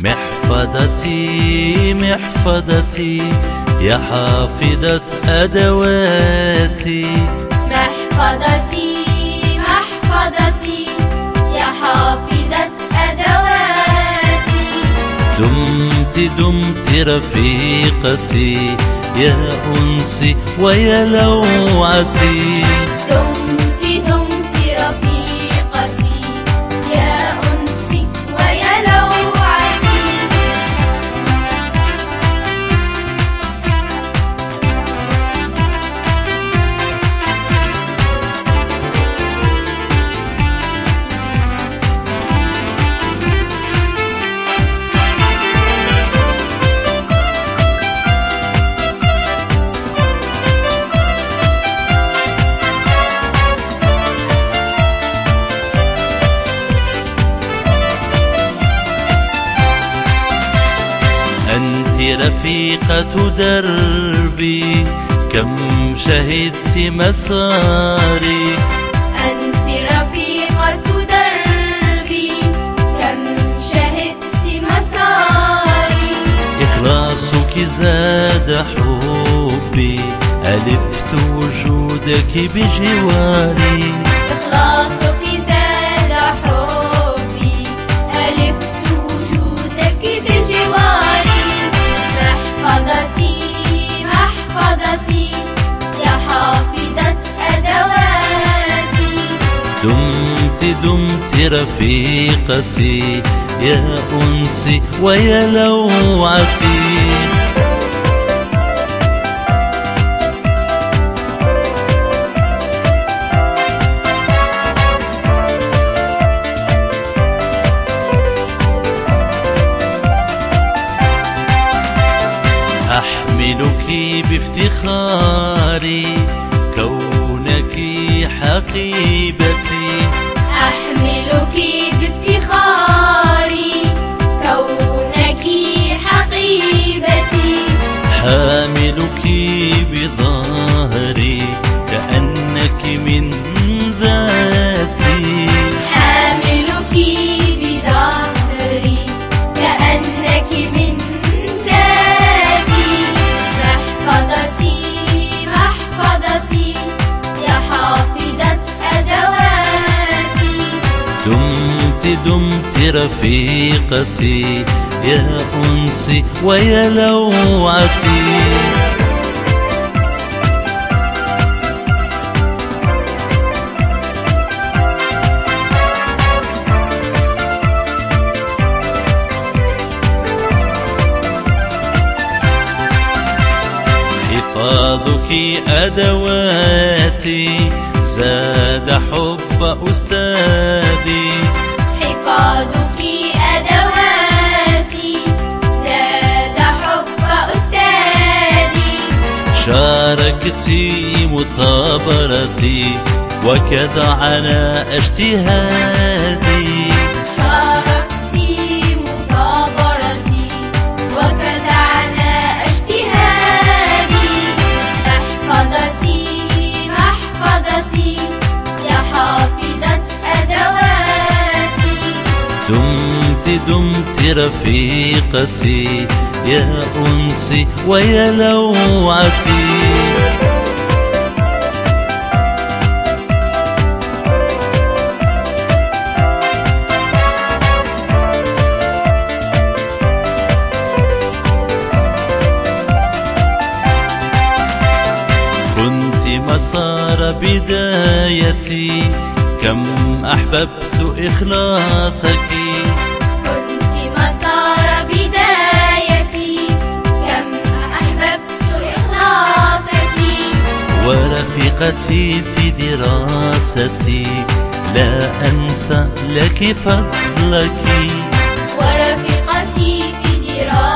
محفظتي محفظتي يا حافظة أدواتي. محفظتي محفظتي يا حافظة أدواتي. دمت رفيقتي يا أنسي ويا لوعتي. دمت رفيقتي يا أنسي ويا لوعتي. أنت رفيقة دربي كم شهدت مساري. أنت رفيقة دربي كم شهدت مساري. إخلاصك زاد حبي ألفت وجودك بجواري. إخلاصك زاد حبي ألفت وجودك بجواري. محفظتي محفظتي يا حافظة أدواتي. دمت رفيقتي يا أنسي ويا لوعتي. أحملك بافتخاري كونك حقيبتي. أحملك بافتخاري كونك حقيبتي. حاملك بظهري كأنك من ذاتي. حاملك بظهري كأنك من ذاتي. محفظتي محفظتي يا حافظة أدواتي. دمت رفيقتي يا أنسي ويا لوعتي. حفاظك أدواتي زاد حب أستاذي. حفاظك أدواتي زاد حب أستاذي. شاركتي مثابرتي وكذا على اجتهادي. شاركتي مثابرتي وكذا على اجتهادي. محفظتي محفظتي يا حافظة أدواتي. دمت رفيقتي يا أنسي ويا لوعتي. كنت مسار بدايتي كم أحببت إخلاصك. كنت مسار بدايتي كم أحببت إخلاصك. ورفيقتي في دراستي لا أنسى لك فضلك. ورفيقتي في دراستي